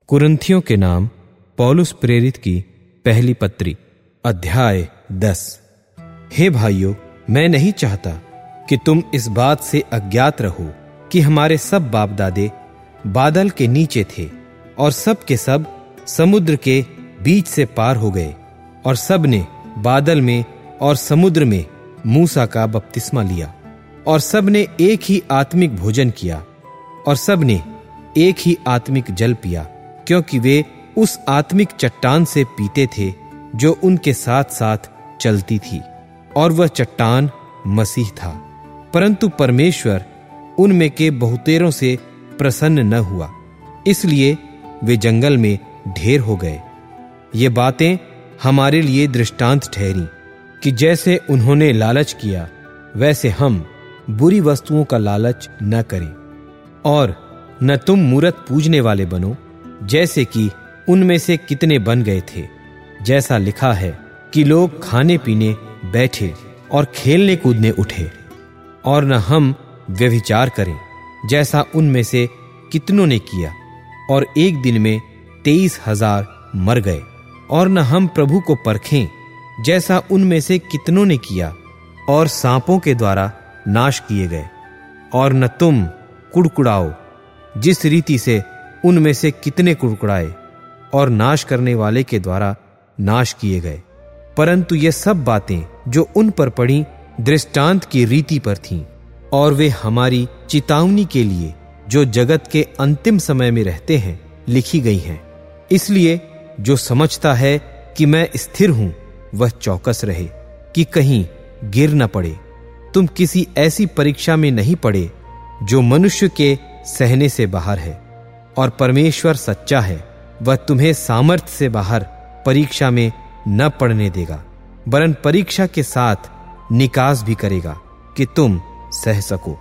कुरिन्थियों के नाम पौलुस प्रेरित की पहली पत्री अध्याय 10। हे भाइयों, मैं नहीं चाहता कि तुम इस बात से अज्ञात रहो कि हमारे सब बाप दादे बादल के नीचे थे और सब के सब समुद्र के बीच से पार हो गए, और सब ने बादल में और समुद्र में मूसा का बपतिस्मा लिया, और सब ने एक ही आत्मिक भोजन किया, और सब ने एक ही आत्मिक जल पिया, क्योंकि वे उस आत्मिक चट्टान से पीते थे जो उनके साथ साथ चलती थी, और वह चट्टान मसीह था। परंतु परमेश्वर उनमें के बहुतेरों से प्रसन्न न हुआ, इसलिए वे जंगल में ढेर हो गए। ये बातें हमारे लिए दृष्टांत ठहरी कि जैसे उन्होंने लालच किया वैसे हम बुरी वस्तुओं का लालच न करें, और न तुम मूरत पूजने वाले बनो जैसे कि उनमें से कितने बन गए थे। जैसा लिखा है कि लोग खाने पीने बैठे और खेलने कूदने उठे, और न हम व्यभिचार करें जैसा उनमें से कितनों ने किया, और एक दिन में 23,000 मर गए। और न हम प्रभु को परखें जैसा उनमें से कितनों ने किया और सांपों के द्वारा नाश किए गए। और न तुम कुड़कुड़ाओ जिस रीति से उनमें से कितने कुड़कुड़ाए और नाश करने वाले के द्वारा नाश किए गए। परंतु ये सब बातें जो उन पर पड़ी दृष्टांत की रीति पर थीं, और वे हमारी चेतावनी के लिए जो जगत के अंतिम समय में रहते हैं लिखी गई हैं। इसलिए जो समझता है कि मैं स्थिर हूं वह चौकस रहे कि कहीं गिर न पड़े। तुम किसी ऐसी परीक्षा में नहीं पड़े जो मनुष्य के सहने से बाहर है, और परमेश्वर सच्चा है, वह तुम्हें सामर्थ्य से बाहर परीक्षा में न पड़ने देगा, वरन परीक्षा के साथ निकास भी करेगा कि तुम सह सको।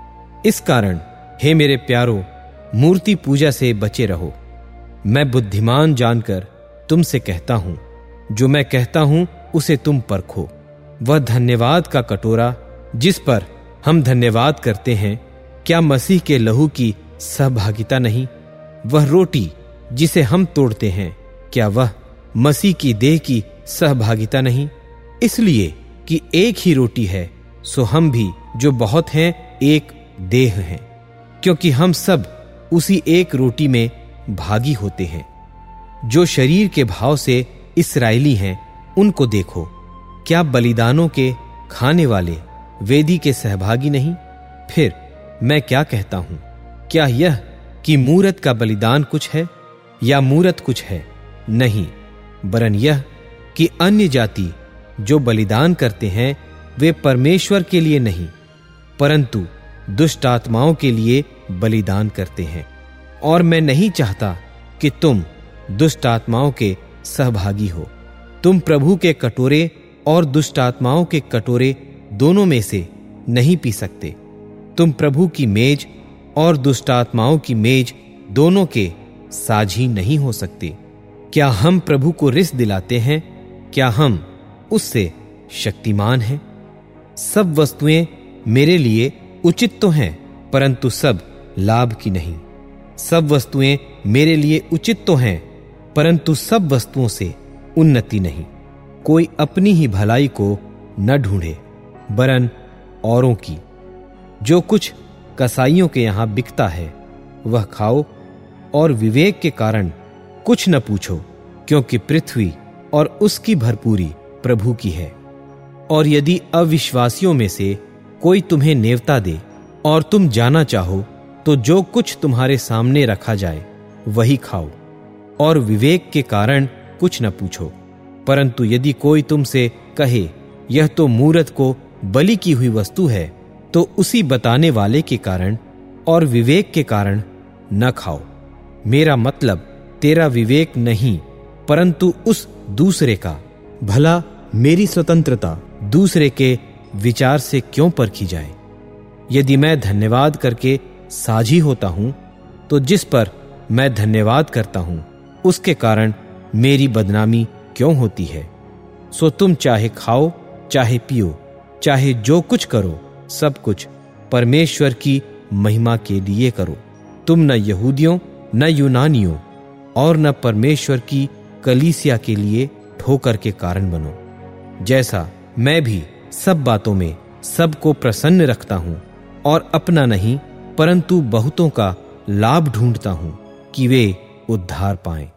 इस कारण हे मेरे प्यारो, मूर्ति पूजा से बचे रहो। मैं बुद्धिमान जानकर तुमसे कहता हूं, जो मैं कहता हूं उसे तुम परखो। वह धन्यवाद का कटोरा जिस पर हम धन्यवाद करते हैं, क्या मसीह के लहू की सहभागिता नहीं? वह रोटी जिसे हम तोड़ते हैं, क्या वह मसीह की देह की सहभागिता नहीं? इसलिए कि एक ही रोटी है, सो हम भी जो बहुत हैं एक देह हैं, क्योंकि हम सब उसी एक रोटी में भागी होते हैं। जो शरीर के भाव से इस्राएली हैं उनको देखो, क्या बलिदानों के खाने वाले वेदी के सहभागी नहीं? फिर मैं क्या कहता हूं, क्या यह कि मूरत का बलिदान कुछ है या मूरत कुछ है? नहीं, वरन यह कि अन्य जाति जो बलिदान करते हैं वे परमेश्वर के लिए नहीं, परंतु दुष्ट आत्माओं के लिए बलिदान करते हैं। और मैं नहीं चाहता कि तुम दुष्ट आत्माओं के सहभागी हो। तुम प्रभु के कटोरे और दुष्ट आत्माओं के कटोरे दोनों में से नहीं पी सकते। तुम प्रभु की मेज और दुष्ट आत्माओं की मेज दोनों के साझी नहीं हो सकते। क्या हम प्रभु को रिस दिलाते हैं? क्या हम उससे शक्तिमान हैं? सब वस्तुएं मेरे लिए उचित तो हैं, परंतु सब लाभ की नहीं। सब वस्तुएं मेरे लिए उचित तो हैं, परंतु सब वस्तुओं से उन्नति नहीं। कोई अपनी ही भलाई को न ढूंढे, वरन औरों की। जो कुछ कसाईयों के यहां बिकता है वह खाओ, और विवेक के कारण कुछ न पूछो, क्योंकि पृथ्वी और उसकी भरपूरी प्रभु की है। और यदि अविश्वासियों में से कोई तुम्हें नेवता दे और तुम जाना चाहो, तो जो कुछ तुम्हारे सामने रखा जाए वही खाओ, और विवेक के कारण कुछ न पूछो। परंतु यदि कोई तुमसे कहे, यह तो मूरत को बलि की हुई वस्तु है, तो उसी बताने वाले के कारण और विवेक के कारण न खाओ। मेरा मतलब तेरा विवेक नहीं, परंतु उस दूसरे का। भला मेरी स्वतंत्रता दूसरे के विचार से क्यों परखी जाए? यदि मैं धन्यवाद करके साझी होता हूं, तो जिस पर मैं धन्यवाद करता हूं उसके कारण मेरी बदनामी क्यों होती है? सो तुम चाहे खाओ चाहे पियो, चाहे जो कुछ करो, सब कुछ परमेश्वर की महिमा के लिए करो। तुम न यहूदियों न यूनानियों और न परमेश्वर की कलीसिया के लिए ठोकर के कारण बनो। जैसा मैं भी सब बातों में सबको प्रसन्न रखता हूं और अपना नहीं परंतु बहुतों का लाभ ढूंढता हूं कि वे उद्धार पाएं।